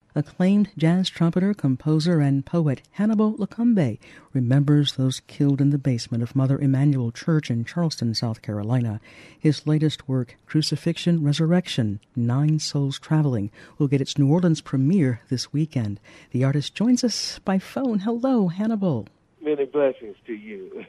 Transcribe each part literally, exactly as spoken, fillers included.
Acclaimed jazz trumpeter, composer, and poet Hannibal Lacombe remembers those killed in the basement of Mother Emanuel Church in Charleston, South Carolina. His latest work, Crucifixion, Resurrection, Nine Souls Traveling, will get its New Orleans premiere this weekend. The artist joins us by phone. Hello, Hannibal. Many blessings to you.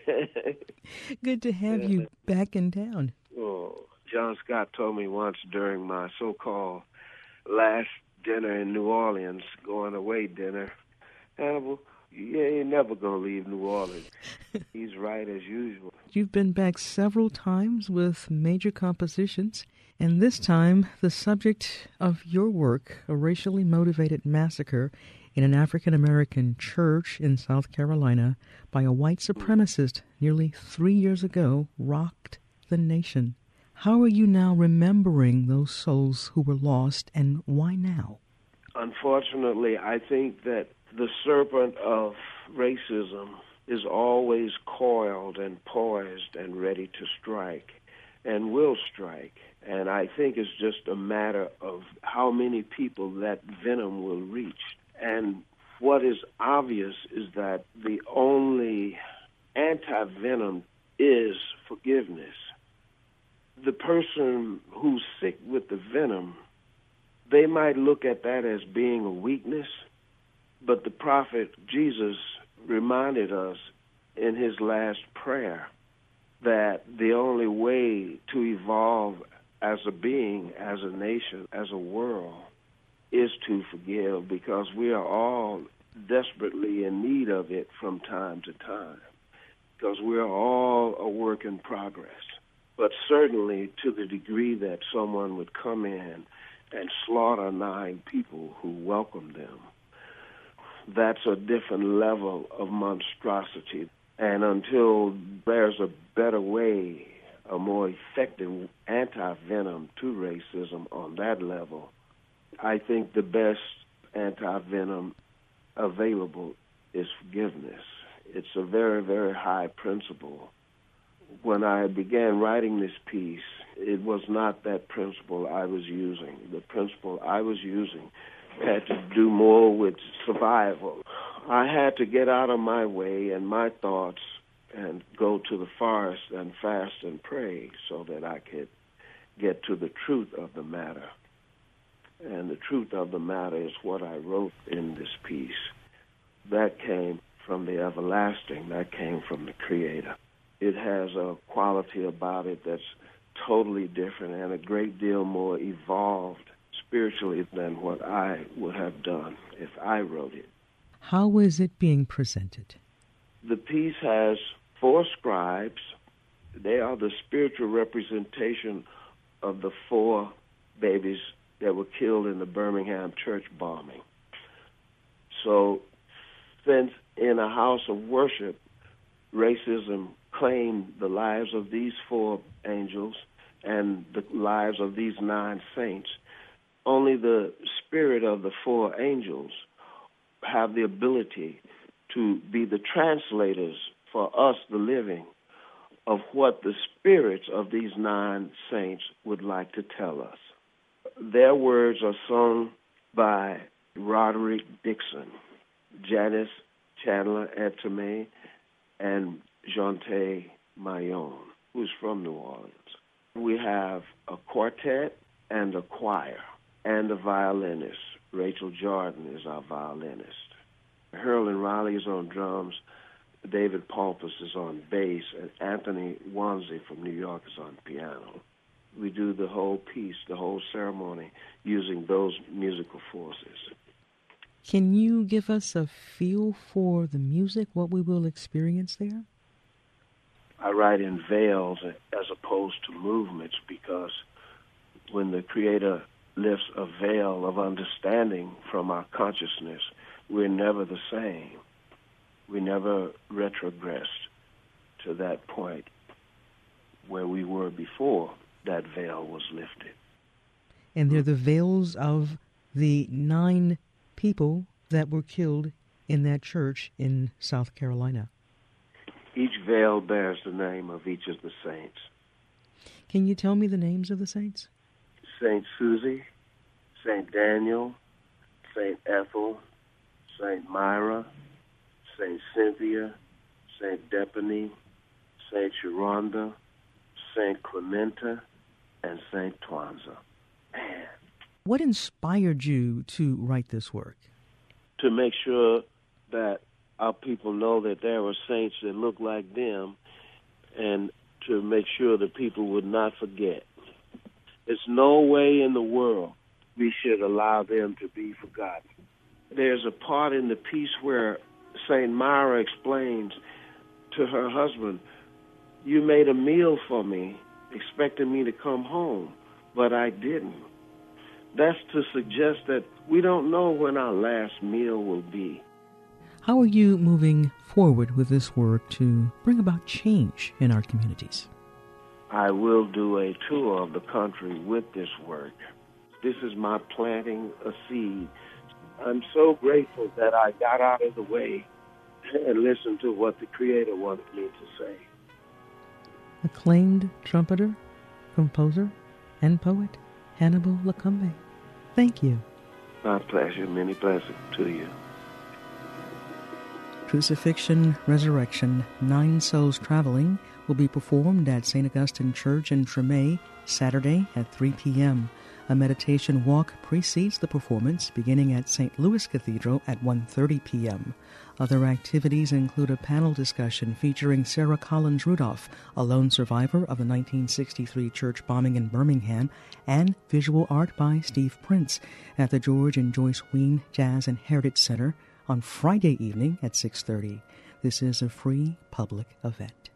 Good to have you back in town. Oh, John Scott told me once during my so-called last dinner in New Orleans, going away dinner, Hannibal, you ain't never going to leave New Orleans. He's right as usual. You've been back several times with major compositions, and this time the subject of your work, a racially motivated massacre in an African-American church in South Carolina by a white supremacist nearly three years ago, rocked the nation. How are you now remembering those souls who were lost, and why now? Unfortunately, I think that the serpent of racism is always coiled and poised and ready to strike, and will strike. And I think it's just a matter of how many people that venom will reach. And what is obvious is that the only anti-venom is forgiveness. The person who's sick with the venom, they might look at that as being a weakness, but the prophet Jesus reminded us in his last prayer that the only way to evolve as a being, as a nation, as a world, is to forgive, because we are all desperately in need of it from time to time, because we are all a work in progress. But certainly to the degree that someone would come in and slaughter nine people who welcome them, that's a different level of monstrosity. And until there's a better way, a more effective anti-venom to racism on that level, I think the best anti-venom available is forgiveness. It's a very, very high principle. When I began writing this piece, it was not that principle I was using. The principle I was using had to do more with survival. I had to get out of my way and my thoughts and go to the forest and fast and pray so that I could get to the truth of the matter. And the truth of the matter is what I wrote in this piece. That came from the everlasting. That came from the Creator. It has a quality about it that's totally different and a great deal more evolved spiritually than what I would have done if I wrote it. How is it being presented? The piece has four scribes. They are the spiritual representation of the four babies that were killed in the Birmingham church bombing. So, since in a house of worship, racism claimed the lives of these four angels and the lives of these nine saints, only the spirit of the four angels have the ability to be the translators for us, the living, of what the spirits of these nine saints would like to tell us. Their words are sung by Roderick Dixon, Janice Chandler Etame, and Jonte Mayon, who's from New Orleans. We have a quartet and a choir and a violinist. Rachel Jordan is our violinist. Herlin Riley is on drums. David Palpas is on bass, and Anthony Wanzi from New York is on piano. We do the whole piece, the whole ceremony, using those musical forces. Can you give us a feel for the music, what we will experience there? I write in veils as opposed to movements, because when the Creator lifts a veil of understanding from our consciousness, we're never the same. We never retrogressed to that point where we were before that veil was lifted. And they're the veils of the nine people that were killed in that church in South Carolina. Each veil bears the name of each of the saints. Can you tell me the names of the saints? Saint Susie, Saint Daniel, Saint Ethel, Saint Myra, Saint Cynthia, Saint Depony, Saint Sharonda, Saint Clementa, and Saint Twanza. Man. What inspired you to write this work? To make sure that our people know that there were saints that look like them, and to make sure that people would not forget. There's no way in the world we should allow them to be forgotten. There's a part in the piece where Saint Myra explains to her husband, "You made a meal for me, expecting me to come home, but I didn't." That's to suggest that we don't know when our last meal will be. How are you moving forward with this work to bring about change in our communities? I will do a tour of the country with this work. This is my planting a seed. I'm so grateful that I got out of the way and listened to what the Creator wanted me to say. Acclaimed trumpeter, composer, and poet, Hannibal Lacombe. Thank you. My pleasure. Many blessings to you. Crucifixion, Resurrection, Nine Souls Traveling will be performed at Saint Augustine Church in Tremay Saturday at three p.m. A meditation walk precedes the performance, beginning at Saint Louis Cathedral at one thirty p.m. Other activities include a panel discussion featuring Sarah Collins Rudolph, a lone survivor of the nineteen sixty-three church bombing in Birmingham, and visual art by Steve Prince at the George and Joyce Wein Jazz and Heritage Center on Friday evening at six thirty. This is a free public event.